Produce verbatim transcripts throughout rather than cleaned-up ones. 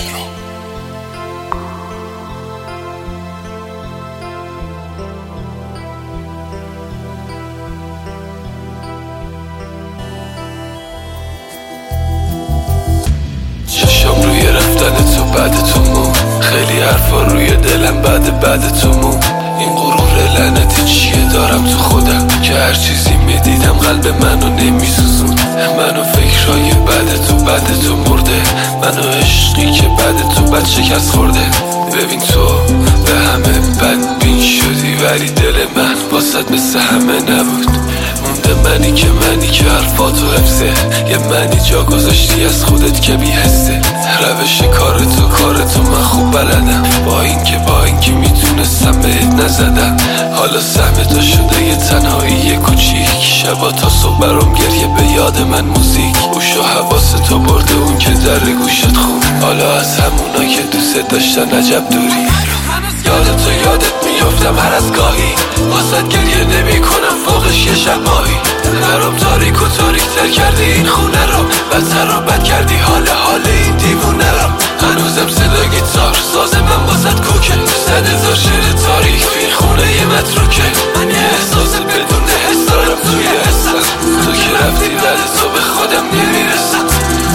چشام روی رفتن تو بعد تو مون، خیلی حرفا روی دلم بعد بعد تو مون. این غرور لعنتی چیه دارم تو خودم که هر چیزی میدیدم قلب منو نمیسوزون. منو فکرهای بعد تو بعد تو مرده، منو عشقی که بعد تو بد شکست خورده. ببین تو به همه بدبین شدی ولی دل من واسد مثل همه نبود. مونده منی که منی که حرفاتو حفظه، یه منی جا گذاشتی از خودت که بی‌حسه. روش کار تو کار تو من خوب بلدم، با این که با این که میتونستم بهت نزدم. حالا سهم تو شده یه تنهایی کوچیک، شبا تا صبح برام گریه به یاد من موزیک. گوش و حواس تو برده اون که در گوشت خون، حالا از همونا که دوست داشتن عجب دوری. یاد تو یادت میافتم هر از گاهی، واسد گریه نمی کنم فوقش یه شب ماهی. برام تاریک و تاریک تر کردی این خونه رو، بدتر و بد کردی حال حال این دیوونه رو. هنوزم صدا گیتار ساز من واسد کوکه، صد هزار شعر تاریک تو این خونه یه متروکه. من یه احساس بدون حس دارم توی حسم، تو که رفتی بعد تو به خودم نمیرسم.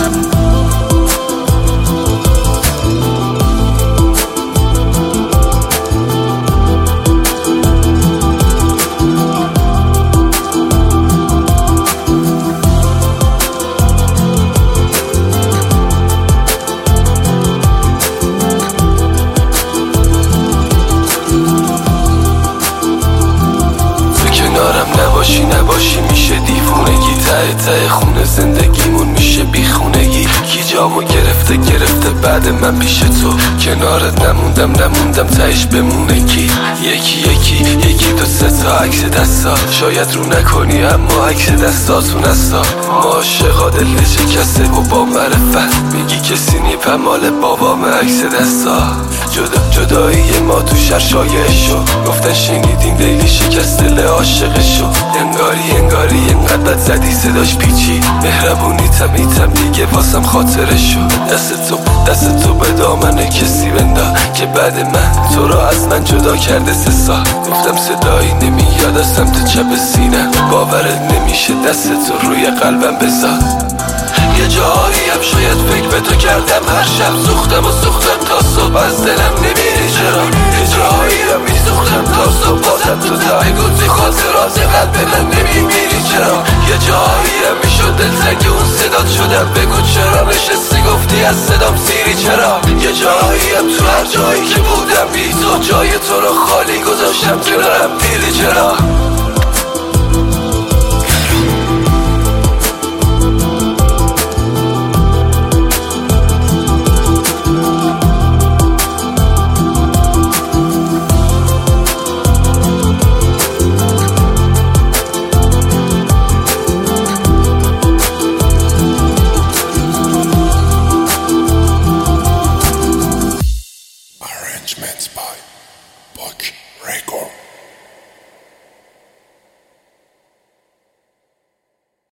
نباشی نباشی میشه دیوونگی، ته ته خونه زندگیمون میشه بیخونگی. کی جامو گرفته گرفته بعد من پیش تو، کنارت نموندم نموندم تهش بمونه کی. یکی یکی یکی دو سه تا عکس دستا، شاید رو نکنی اما عکس دستاتون هستا. ما عاشقا دل شکسته و با معرفت، میگی کسی نیپم مال بابام عکس دستا. جدا جدایی ما تو شهر شایع شو، گفتن شنیدیم لیلی شکست دل عاشقشو. انگاری انگاری اینقدر بد زدی صداش پیچی، مهربونی تمیتم دیگه واسم خاطرشو. دست تو دست تو به دامن کسی بندا که بعد من تو را از من جدا کرده سه سال. گفتم صدایی نمیاد از سمت چپ سینم، باورت نمیشه دست تو روی قلبم بذار. یه جایی هم شاید فکر به تو کردم، هر شب سوختم و سوختم تا صبح از دلم نمیری چرا. یه جایی هم میسوختم تا صبح بازم تو ته گوزی خاطرات قلب من نمیمیری چرا. یه جایی هم میشد دلتنگ اون صدات شدم، بگو چرا نشستی گفتی از صدام سیری چرا. یه جایی هم تو هر جایی که بودم بی تو، جای تو رو خالی گذاشتم کنارم میری چرا.